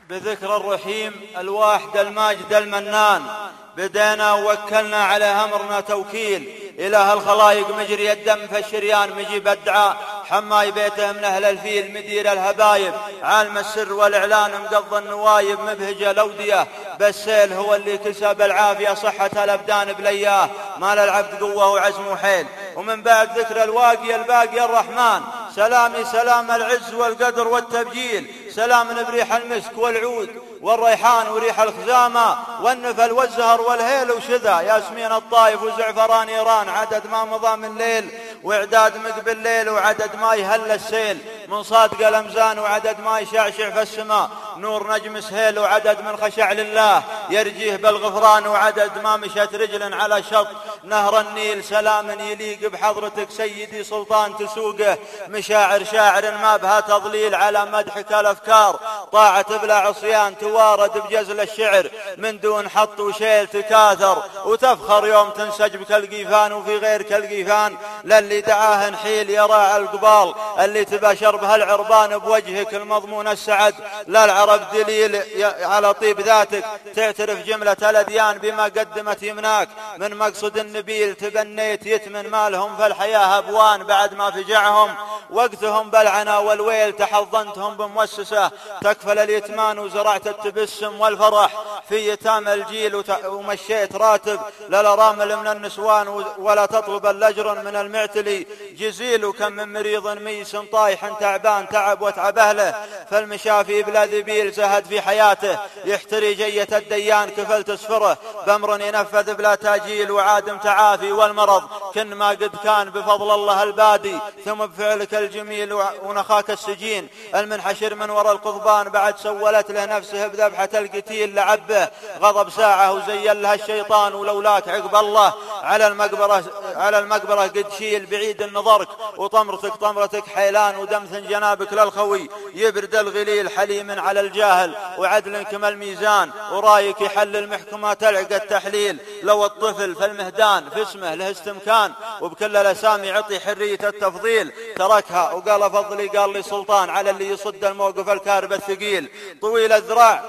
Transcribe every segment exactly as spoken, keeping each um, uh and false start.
بذكر الرحيم الواحد الماجد المنان. بدينا ووكلنا على أمرنا توكيل، إله الخلايق مجري الدم فالشريان مجيب الدعاء، حماي بيته من أهل الفيل مدير الهبايب، عالم السر والإعلان مقضى النوايب، مبهجة الأودية بالسيل هو اللي كسب العافية صحة الأبدان بلياه، مال العبد قوة وعزم وحيل. ومن بعد ذكر الواقي الباقي الرحمن، سلامي سلام العز والقدر والتبجيل، سلام بريح المسك والعود والريحان وريح الخزامة والنفل والزهر والهيل وشذا، ياسمين الطايف وزعفران إيران، عدد ما مضى من ليل وإعداد مقبل الليل، وعدد ما يهل السيل من صادق الأمزان، وعدد ما يشعشع في السماء نور نجم سهيل، وعدد من خشع لله يرجيه بالغفران، وعدد ما مشت رجل على شط نهر النيل، سلام يليق بحضرتك سيدي سلطان تسوقه، مشاعر شاعر ما بها تضليل، على مدحك الأفكار طاعة بلا عصيان، توارد بجزل الشعر من دون حط وشيل، تكاثر وتفخر يوم تنسج بك القيفان، وفي غيرك القيفان للي دعاه نحيل، يراعى القبال اللي تباشر بها العربان، بوجهك المضمون السعد لا العرب دليل، على طيب ذاتك تعترف جملة الأديان بما قدمت يمناك من مقصد النبيل، تبنيت يتمن مالهم فالحياة أبوان بعد ما فجعهم وقتهم بالعنا والويل، تحضنتهم بمؤسسة تكفل اليتمان، وزرعت التبسم والفرح في يتام الجيل، ومشيت راتب للرامل من النسوان، ولا تطلب اللجر من المعتلي جزيل، وكم من مريض ميس طايح تعبان تعب وتعب أهله، فالمشافي بلا ذبيل زهد في حياته يحتري جية الديان، كفل تسفره بأمر ينفذ بلا تاجيل، وعادم تعافي والمرض كن ما قد كان بفضل الله البادي، ثم بفعلك الجميل ونخاك السجين المنحشر من وراء القضبان، بعد سولت له نفسه بذبحة القتيل، لعبه غضب ساعة وزين لها الشيطان، ولولاك عقب الله على المقبرة على المقبرة قد شيل بعيد نظرك، وطمرتك طمرتك حيلان، ودمث جنابك للخوي يبرد الغليل، حليم على الجاهل وعدل كما الميزان، ورايك يحل المحكمة تلعق التحليل، لو الطفل فالمهدان في اسمه له استمكان، وبكل الأسامي عطي حرية التفضيل، تركها وقال فضلي قال لي سلطان على اللي يصد الموقف الكارب الثقيل، طويل الذراع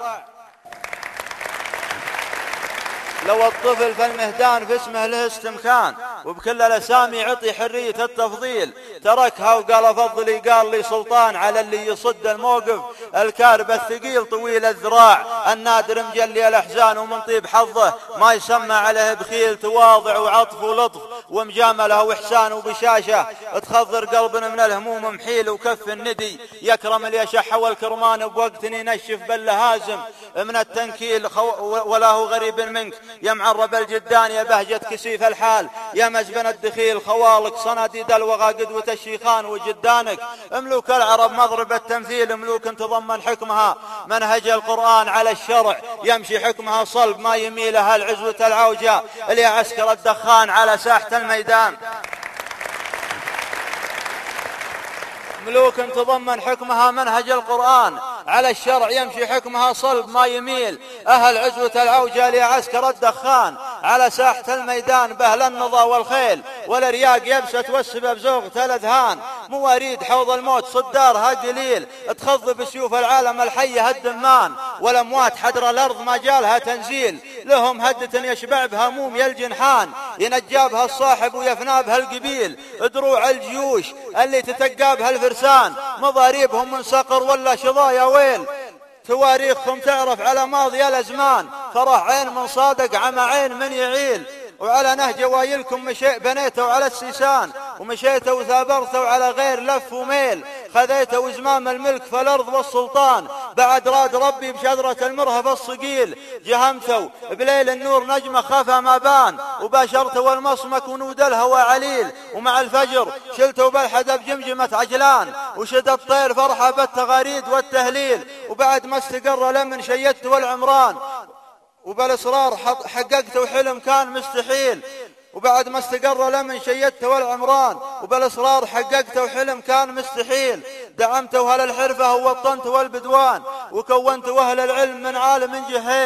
لو الطفل فالمهدان في اسمه له استمكان، وبكل الأسامي عطي حرية التفضيل، تركها وقال فضلي قال لي سلطان على اللي يصد الموقف الكارب الثقيل، طويل الذراع النادر مجلي الأحزان، ومن طيب حظه ما يسمى عليه بخيل، تواضع وعطف ولطف ومجامله وإحسان وبشاشة، تخضر قلبنا من الهموم محيل، وكف الندي يكرم اليشح والكرمان، بوقت ينشف باللهازم من التنكيل، ولا هو غريب منك يا معرب الجدان، يا بهجة كسيف الحال، يا مزبن الدخيل، خوالك صناديد الوغى قدوة الشيخان، وجدانك ملوك العرب مضرب التمثيل، ملوك تضمن حكمها منهج القرآن على الشرع، يمشي حكمها صلب ما يميلها العزوة العوجة، اللي عسكر الدخان على ساحة الميدان، ملوك تضمن حكمها منهج القرآن على الشرع، يمشي حكمها صلب ما يميل أهل عزوة العوجة لعسكر الدخان، على ساحة الميدان بهل النضا والخيل والرياق يبسة والسبب زوغة الأذهان، مواريد حوض الموت صدارها قليل، تخض بسيوف العالم الحية الدمان، والأموات حدر الأرض ما جالها تنزيل، لهم هدة يشبع بها موم الجنحان، ينجابها الصاحب ويفنى بها القبيل، دروع الجيوش اللي تتقابها الفرسان، مضاريبهم من صقر ولا شظايا ويل، تواريخهم تعرف على ماضي الأزمان، فرح عين من صادق عمى عين من يعيل، وعلى نهج وايلكم مشي بنيته على السيسان، ومشيته وثابرته على غير لف وميل، خذيته وزمام الملك فالأرض والسلطان، بعد راد ربي بشذرة المرهف الصقيل، جهمته بليل النور نجمة خفى ما بان، وباشرته والمصمك ونود الهوى عليل، ومع الفجر شلته بالحدة بجمجمة عجلان، وشد الطير فرحة بالتغاريد والتهليل، وبعد ما استقر لمن شيدته والعمران، وبالإصرار حققته وحلم كان مستحيل، وبعد ما استقر لمن شيدته والعمران، وبالإصرار حققته وحلم كان مستحيل، دعمته أهل الحرفة ووطنته والبدوان، وكونته أهل العلم من عالم جهيل،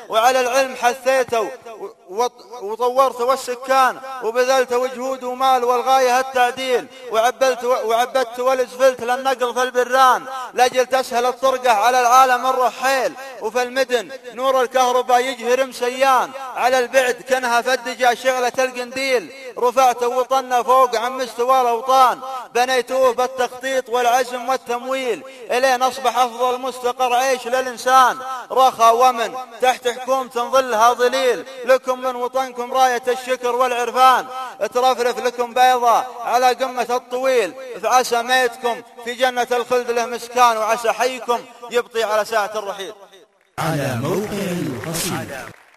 وعلى العلم حثيته وطورت والسكان وبذلت وجهود ومال والغاية التعديل وعبلت وعبدت والزفلت للنقل في البران لاجل تسهل الطرقة على العالم الرحيل وفي المدن نور الكهرباء يجهر مسيان على البعد كانها فدجة شغلة القنديل رفعت وطن فوق عن مستوى الأوطان بنيتوه بالتخطيط والعزم والتمويل إلين أصبح أفضل مستقر عيش للإنسان رخاء ومن تحت حكومة ظلها ظليل لكم من وطنكم راية الشكر والعرفان ترفرف لكم بيضة على قمة الطويل فعسى ميتكم في جنة الخلد له مسكان وعسى حيكم يبطي على ساعة الرحيل. على موقع القصيدة.